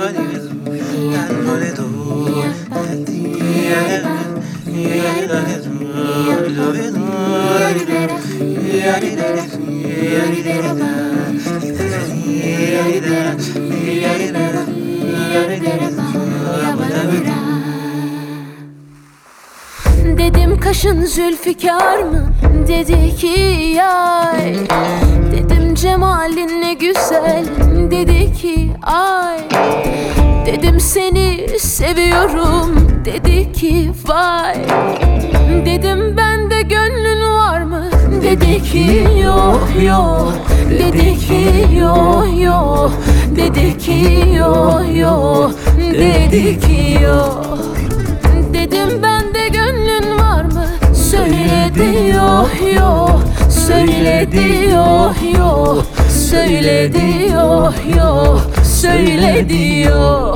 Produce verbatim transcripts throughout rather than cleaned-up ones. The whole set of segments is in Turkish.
Dedim kaşın Zülfikar mı? Dedi ki yay. Dedim cemalin ne güzel. Dedi ki ay. Dedim seni seviyorum. Dedi ki vay. Dedim bende gönlün var mı? Dedi ki yok yok. Dedi ki yok yok. Dedi ki yok yok. Dedi ki yok. Dedim bende gönlün var mı? Söyledi yok yok. Söyledi yok yok. Söyledi yok yok. Söyledi yok.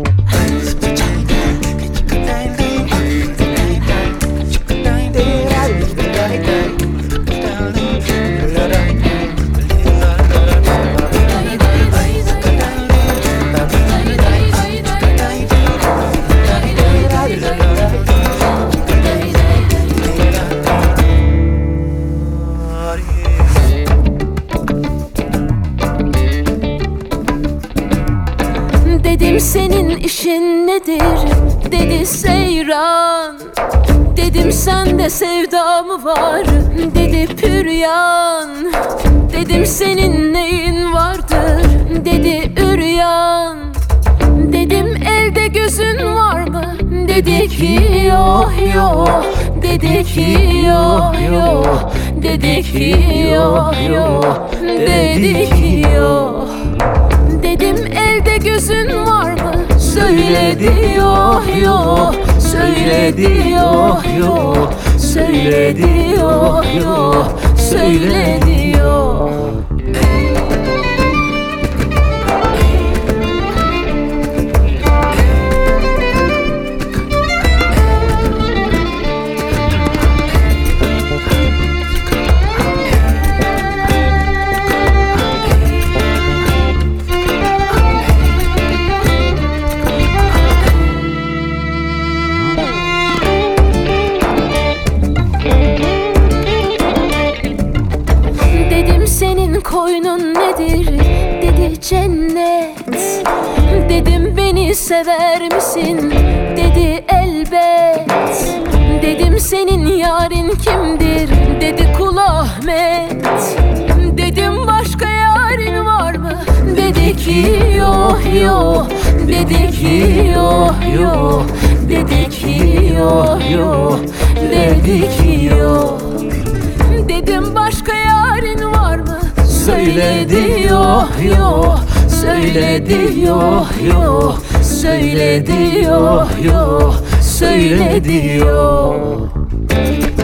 Dedim senin işin nedir? Dedi seyran. Dedim sende sevda mı var? Dedi püryan. Dedim senin neyin vardır? Dedi üryan. Dedim elde gözün var mı? Dedi ki yok yok. Dedi ki yok yok. Dedi ki yok yok. Dedi ki yok. Dedim elde gözün var mı? Söyledi yok yok. Söyledi yok yok. Söyledi yok yok. Söyledi yok. Senin koynun nedir? Dedi cennet. Dedim beni sever misin? Dedi elbet. Dedim senin yarın kimdir? Dedi Kul Ahmet. Dedim başka yarın var mı? Dedi ki yok yok. Dedi ki yok yok. Dedi ki yok yok. Dedi ki yok. Dedim başka yarın var mı? Söyledi yok yok. Söyledi yok yok. Söyledi yok yok. Söyledi yok.